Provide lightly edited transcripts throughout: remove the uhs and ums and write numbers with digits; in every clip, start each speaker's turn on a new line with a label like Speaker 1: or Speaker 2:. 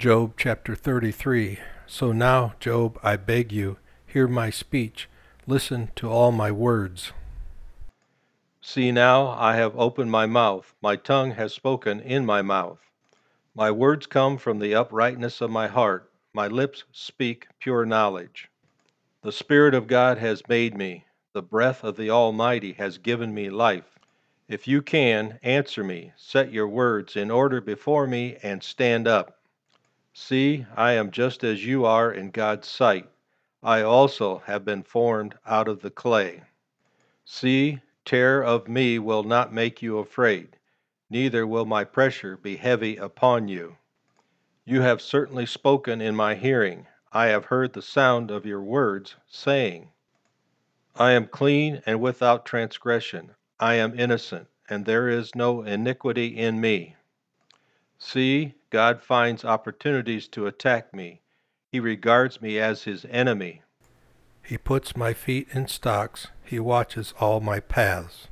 Speaker 1: Job chapter 33. So now, Job, I beg you, hear my speech, listen to all my words.
Speaker 2: See now, I have opened my mouth, my tongue has spoken in my mouth. My words come from the uprightness of my heart, my lips speak pure knowledge. The Spirit of God has made me, the breath of the Almighty has given me life. If you can, answer me, set your words in order before me, and stand up. See, I am just as you are in God's sight. I also have been formed out of the clay. See, terror of me will not make you afraid, neither will my pressure be heavy upon you. You have certainly spoken in my hearing. I have heard the sound of your words, saying, I am clean and without transgression. I am innocent, and there is no iniquity in me. See, God finds opportunities to attack me. He regards me as his enemy.
Speaker 1: He puts my feet in stocks, he watches all my paths.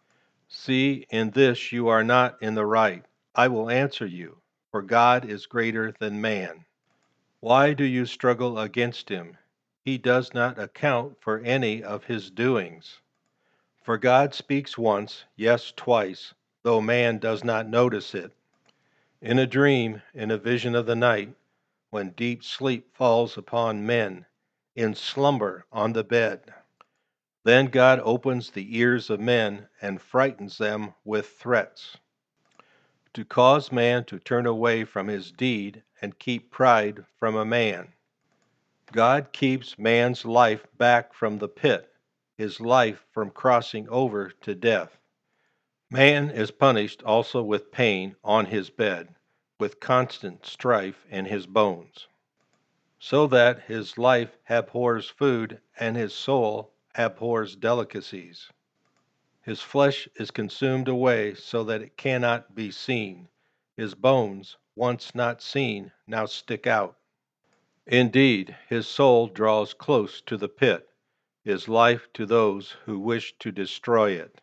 Speaker 2: See, in this you are not in the right. I will answer you, for God is greater than man. Why do you struggle against him? He does not account for any of his doings. For God speaks once, yes, twice, though man does not notice it. In a dream, in a vision of the night, when deep sleep falls upon men, in slumber on the bed. Then God opens the ears of men and frightens them with threats, to cause man to turn away from his deed and keep pride from a man. God keeps man's life back from the pit, his life from crossing over to death. Man is punished also with pain on his bed, with constant strife in his bones, so that his life abhors food and his soul abhors delicacies. His flesh is consumed away so that it cannot be seen. His bones, once not seen, now stick out. Indeed, his soul draws close to the pit, his life to those who wish to destroy it.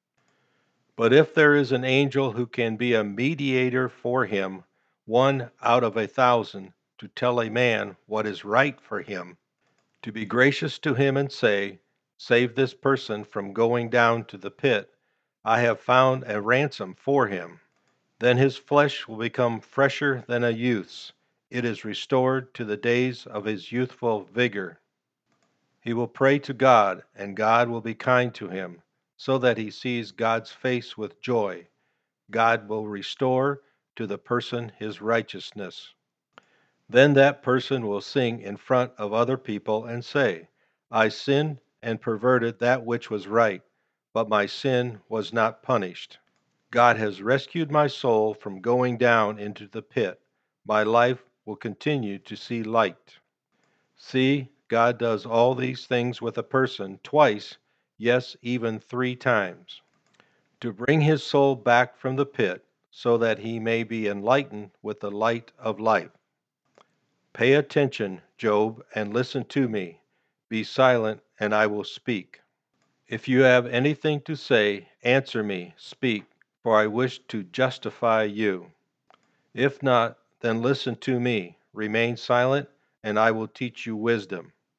Speaker 2: But if there is an angel who can be a mediator for him, one out of 1,000, to tell a man what is right for him, to be gracious to him and say, save this person from going down to the pit, I have found a ransom for him. Then his flesh will become fresher than a youth's. It is restored to the days of his youthful vigor. He will pray to God, and God will be kind to him, so that he sees God's face with joy. God will restore to the person his righteousness. Then that person will sing in front of other people and say, I sinned and perverted that which was right, but my sin was not punished. God has rescued my soul from going down into the pit. My life will continue to see light. See, God does all these things with a person twice, yes, even 3 times, to bring his soul back from the pit, so that he may be enlightened with the light of life. Pay attention, Job, and listen to me. Be silent, and I will speak. If you have anything to say, answer me, speak, for I wish to justify you. If not, then listen to me. Remain silent, and I will teach you wisdom.